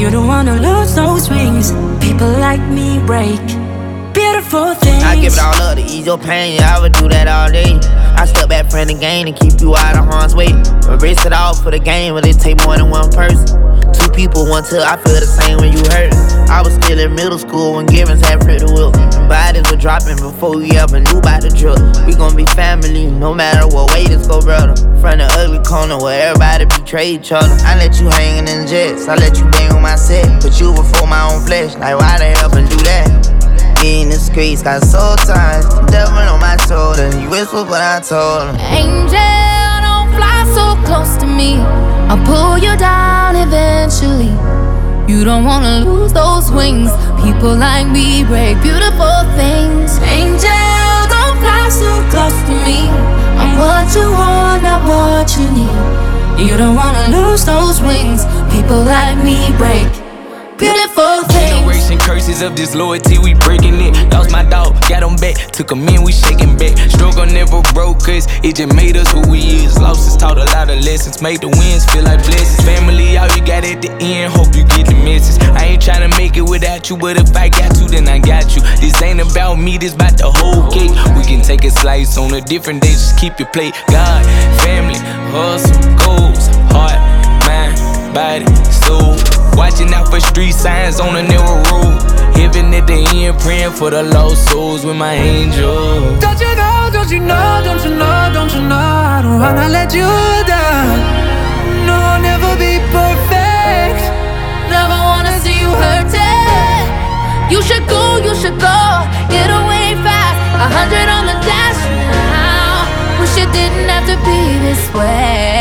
You don't wanna lose those wings. People like me break beautiful things. I give it all up to ease your pain, I would do that all day. I step back from the game and keep you out of harm's way. Erase it all for the game, but it take more than one person. Two people, one till I feel the same when you hurt. I was still in middle school when Givens had Pretty Will. Bodies were dropping before we ever knew about the drill. We gon' be family, no matter what way this go, brother. From the ugly corner where everybody betray each other. I let you hangin' in jets, I let you bang on my set. Put you before my own flesh, like why the hell and do that? In the streets, got soul ties, devil on my shoulder. You whisper, but I told him, Angel, don't fly so close to me. I'll pull you down eventually. You don't wanna lose those wings. People like me break beautiful things. Angel, don't fly so close to me. I'm what you want, not what you need. You don't wanna lose those wings. People like me break beautiful things. Generation curses of disloyalty, we breaking it. Lost my dog, got him back, took him in, we shaking back. Struggle never broke us, it just made us who we is. Losses taught a lot of lessons, made the wins feel like blessings. Family, all you got at the end, hope you get the message. I ain't tryna make it without you, but if I got to, then I got you. This ain't about me, this about the whole cake. We can take a slice on a different day, just keep your plate. God, family, hustle, goals, heart, mind, body, soul. Watching out for street signs on a narrow road. Heaven at the end, praying for the lost souls with my angel. Don't you know, don't you know, don't you know, don't you know, I don't wanna let you down. No, I'll never be perfect. Never wanna see you hurting. You should go, get away fast. 100 on the dash now. Wish it didn't have to be this way.